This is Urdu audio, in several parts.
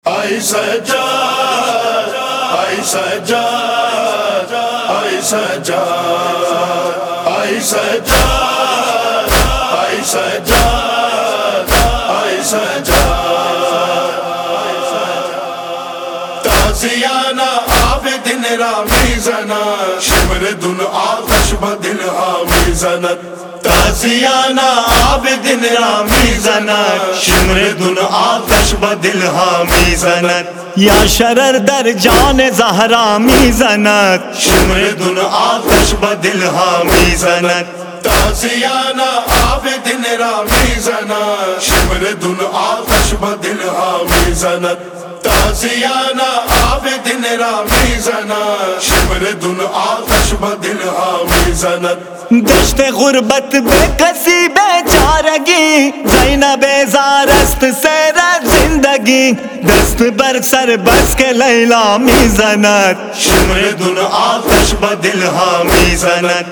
آئی سجاد آئی سجاد آئی سجاد آئی سجاد آئی سجاد آئی سجاد تازیانہ عابدین رامیزنا شمر دن آتش بدل حامیزنت تازیانہ عابدین رامیزنا شمر دن آتش بدل حامیزنت یا شرر در جان زہرا میزنت شمر دن آتش بدل حامیزنت تازیانہ عابدین رامیزنا شمر دن آتش بدل حامیزنت تازیانہ عابدین رامیزنا شمر دن آتش بدل حامیزنت دشت غربت بے کسی بیچارگی زینب زارست سیر زندگی دست بر سر بس کے لیلا میزنت شمر دن آتش بدل حامیزنت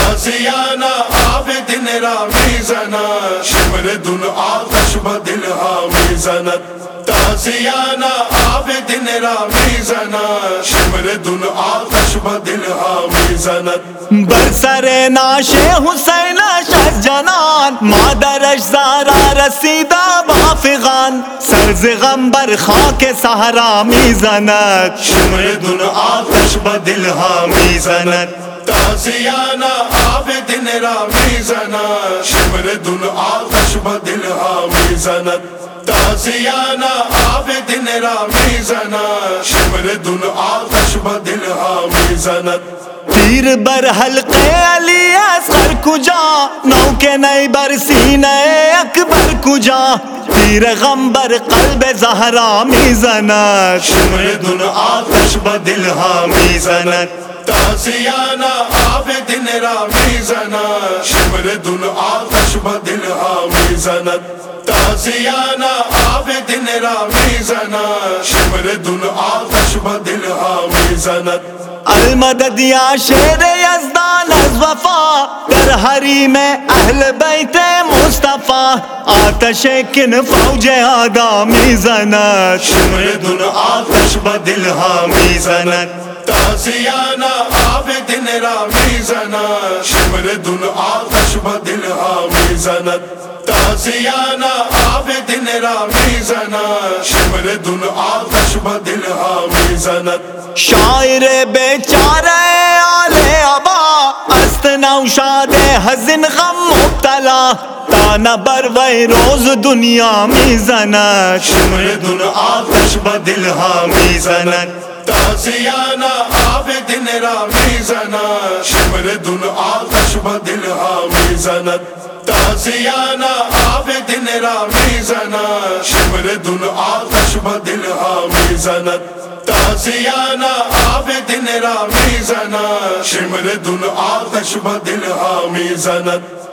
تازیانہ عابدین رامیزنا شمر دن آتش بدل حامیزنت تازیانہ عابدین رامیزنا شمر دن آتش بدل حامیزنت بر سر ناش حسین شد جنان مادرش زارا رسیدہ بافغان سرز غم بر خاک صحرا میزنت شمر دن آتش بدل حامیزنت تازیانہ عابدین رامیزنا شمر دن آتش بدل حامیزنت تازیانہ عابدین رامیزنا شمر دن آتش بدل حامیزنت تیر بر حلقے علی اصغر کجا نو کے نئی بر سینہ اکبر کجا تیر غم بر قلب زہرا میزنت شمر دن آتش بدل حامیزنت تازیانہ عابدین رامیزنا شمر دن آتش بدل حامیزنت تازیانہ عابدین رامیزنا شمر دن آتش بدل حامیزنت المدد یا شیر یزدان از وفا در حریم اہل بیت مصطفیٰ آتش کن فوج آدمی زنت شمر دن آتش بدل حامیزنت تازیانہ عابدین رامیزنا شمر دن آتش بدل حامیزنت تازیانہ عابدین رامیزنا شمر دن آتش بدل حامیزنت شاعر بیچارہ آل عبا است نوشاد حزن غم مبتلا تانا بر وی روز دنیا میزنت شمر دن آتش بدل حامیزنت تازیانہ عابدین رامیزنا شمر دن آتش بدل حامیزنت تازیانہ عابدین رامیزنا شمر دن آتش بدل حامیزنت تازیانہ عابدین رامیزنا شمر دن آتش بدل حامیزنت